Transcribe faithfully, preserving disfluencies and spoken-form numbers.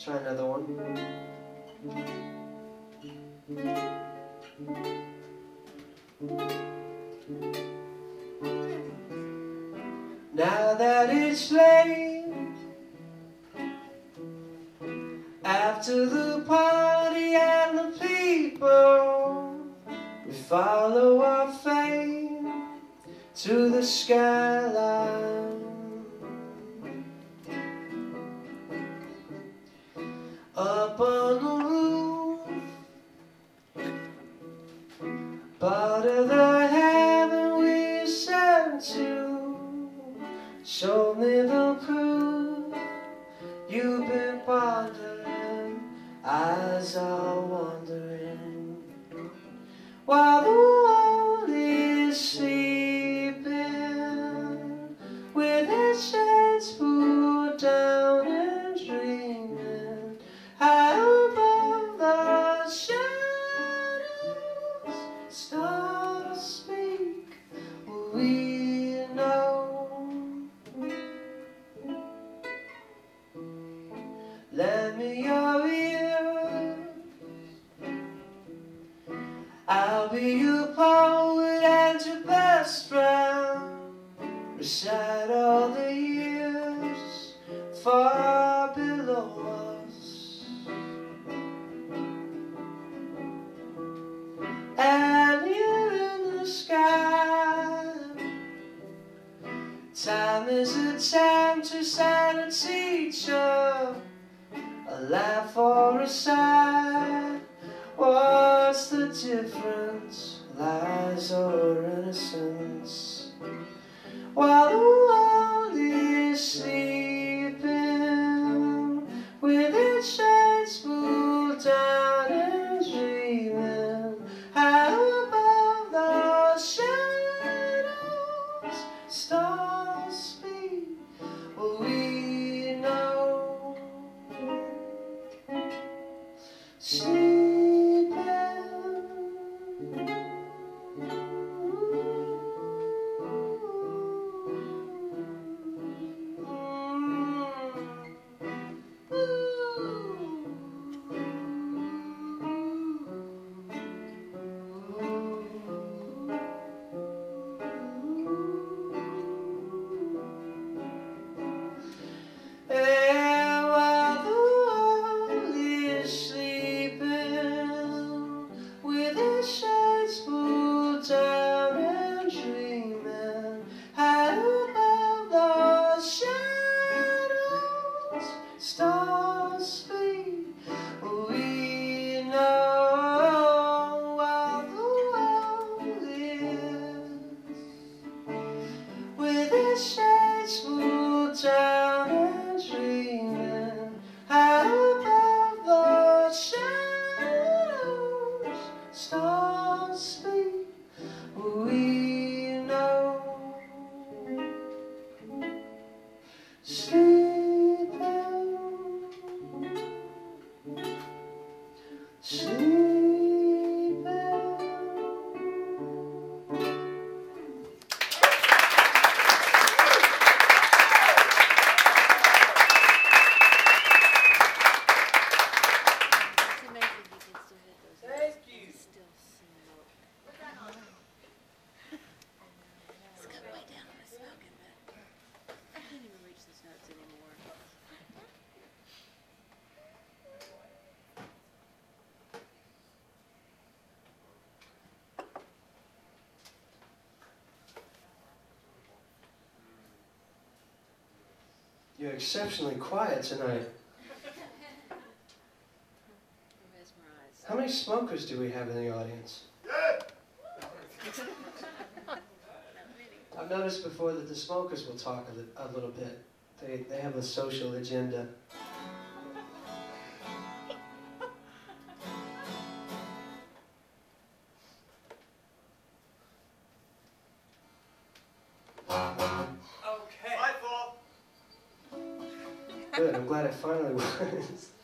Try another one. Now that it's late, after the party and the people, we follow our fate to the skyline. Up on the roof, part of the heaven we ascend to. Show me the proof you've been pondering, eyes are wandering, while the world is sleeping, with its shades pulled down and dreaming, high above the shadows. Stars speak, we know. Lend me your ear, I'll be your poet and your best friend. Recite all the years far below us, and you're in the sky. Time is a time to sign a teacher, a laugh or a sigh. What's the difference? Lies or innocence? While the world is sleeping, with its shades pulled down and dreaming, high above the shadows. Stars speak, we know. Sleeping, stars speak, we know. While the world is, with its shades pulled down and dreaming, high above the shadows. Stars speak, we know. Sleep, sleeping. Thank you. Still smoke. It's got way down on the smoking, but I can't even reach those notes anymore. You're exceptionally quiet tonight. Mesmerized. How many smokers do we have in the audience? I've noticed before that the smokers will talk a, li a little bit. They, they have a social agenda. Okay. My fault. Good, I'm glad it finally was.